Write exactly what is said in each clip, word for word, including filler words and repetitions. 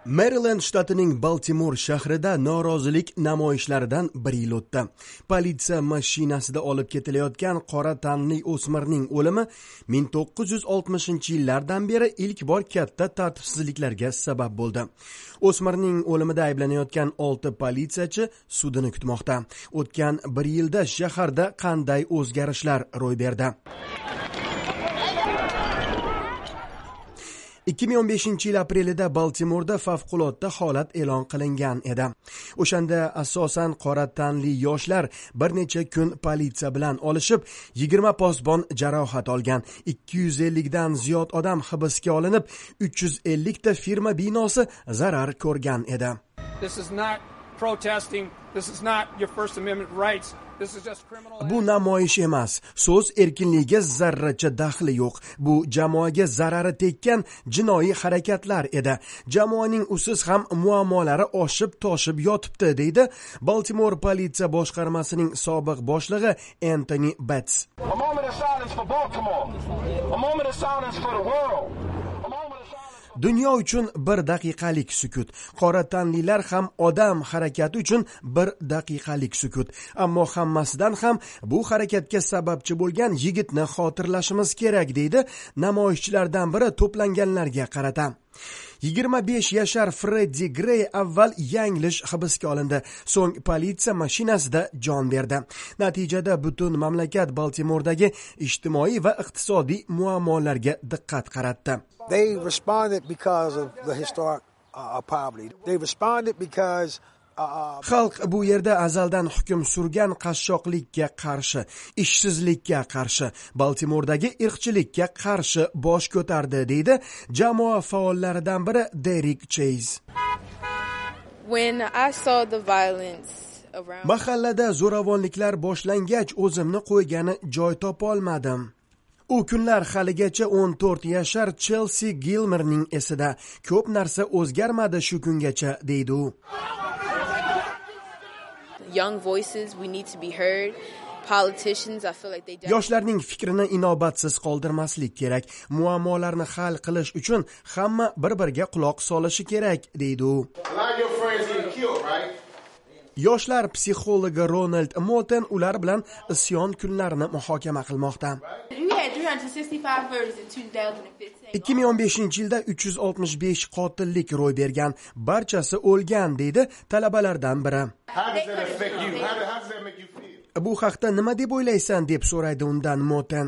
Maryland shtatining Baltimore shahrida norozilik namoyishlaridan bir yil o'tdi. Politsiya mashinasida olib ketilayotgan qora tanli o'smirning o'limi ming to'qqiz yuz oltmishinchi yillardan beri ilk bor katta tartibsizliklarga sabab bo'ldi. O'smirning o'limida ayblanayotgan olti politsiyachi sudini kutmoqda. O'tgan bir yilda shaharda qanday o'zgarishlar ro'y berdi? ikki ming o'n beshinchi yil aprelida Baltimorda favqulodda holat e'lon qilingan edi. O'shanda asosan qora tanli yoshlar bir necha kun politsiya bilan olishib, yigirma posbon jarohat olgan. ikki yuz ellikdan ziyod odam hibsga olinib, uch yuz ellik ta firma binosi zarar ko'rgan edi. This is not protesting. This is not your First Amendment rights. Bu namoyish emas. So'z erkinligiga zarracha daxli yo'q. Bu jamoaga zarari tekkan jinoiy harakatlar edi. Jamoaning usiz ham muammolari oshib toshib yotibdi, deydi Baltimore politsiya boshqarmasining sobiq boshlig'i Anthony Batts. A moment of silence for Baltimore. A moment of silence for the world. Dunyo uchun bir daqiqalik sukut. Qora tanlilar ham odam harakati uchun bir daqiqalik sukut. Ammo hammasidan ham bu harakatga sababchi bo'lgan yigitni xotirlashimiz kerak, deydi namoyishchilardan biri to'planganlarga qarata. yigirma besh yashar Freddie Gray avval yanglish hibsga olindi, so'ng politsiya mashinasida jon berdi. Natijada butun mamlakat Baltimordagi ijtimoiy va iqtisodiy muammolarga diqqat qaratdi. They responded because of the historic uh, poverty. They responded because uh, Xalq bu yerda azaldan hukm surgan qashshoqlikka qarshi, ishsizlikka qarshi, Baltimordagi irqchilikka qarshi bosh ko'tardi, deydi jamoa faollaridan biri Derek Chase. When I saw the violence around Mahallada zo'ravonliklar boshlangach o'zimni qo'ygani joy topolmadim. U kunlar haligacha o'n to'rt yashar Chelsea Gilmerning esida. Ko'p narsa o'zgarmadi shu kungacha, deydi u. Young voices, we need to be heard. Politicians, I feel like they Yoshlarning fikrini inobatsiz qoldirmaslik kerak. Muammolarni hal qilish uchun hamma bir-biriga quloq solishi kerak, deydi u. Yoshlar psixologi Ronald Moten ular bilan isyon kunlarini muhokama qilmoqda. ikki ming o'n beshinchi yilda uch yuz oltmish besh qotillik ro'y bergan. Barchasi o'lgan, deydi talabalardan biri. Bu haqda nima deb o'ylaysan, deb so'raydi undan Moten.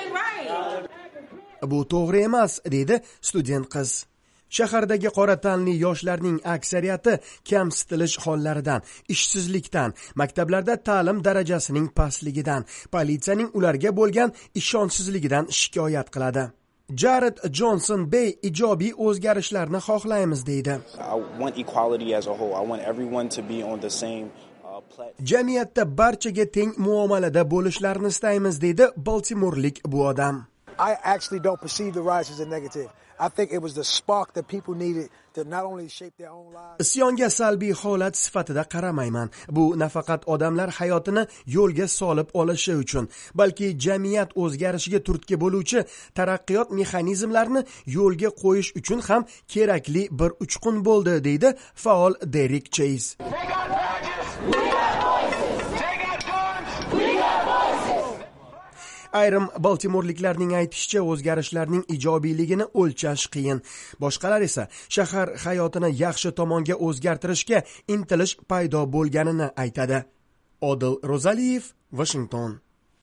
Bu to'g'ri emas, deydi student qiz. Shahardagi qora tanli yoshlarning aksariyati kamsitilish hollaridan, ishsizlikdan, maktablarda ta'lim darajasining pastligidan, politsiyaning ularga bo'lgan ishonchsizligidan shikoyat qiladi. Jared Johnson Bey ijobiy o'zgarishlarni xohlaymiz, deydi. I want equality as a whole. I want everyone to be on the same Jamiyatda barchaga teng muomalada bo'lishlarini istaymiz, deydi Baltimorelik bu odam. I actually don't perceive the rise as a negative. I think it was the spark that people needed to not only shape their own lives. Isyonga salbiy holat sifatida qaramayman. Bu nafaqat odamlar hayotini yo'lga solib olishi uchun, balki jamiyat o'zgarishiga turtki bo'luvchi taraqqiyot mexanizmlarini yo'lga qo'yish uchun ham kerakli bir uchqun bo'ldi, deydi faol Derek Chase. Ayrim Baltimoreliklarning aytishicha, o'zgarishlarning ijobiyligini o'lchash qiyin. Boshqalar esa shahar hayotini yaxshi tomonga o'zgartirishga intilish paydo bo'lganini aytadi. Odil Rozaliyev, Washington.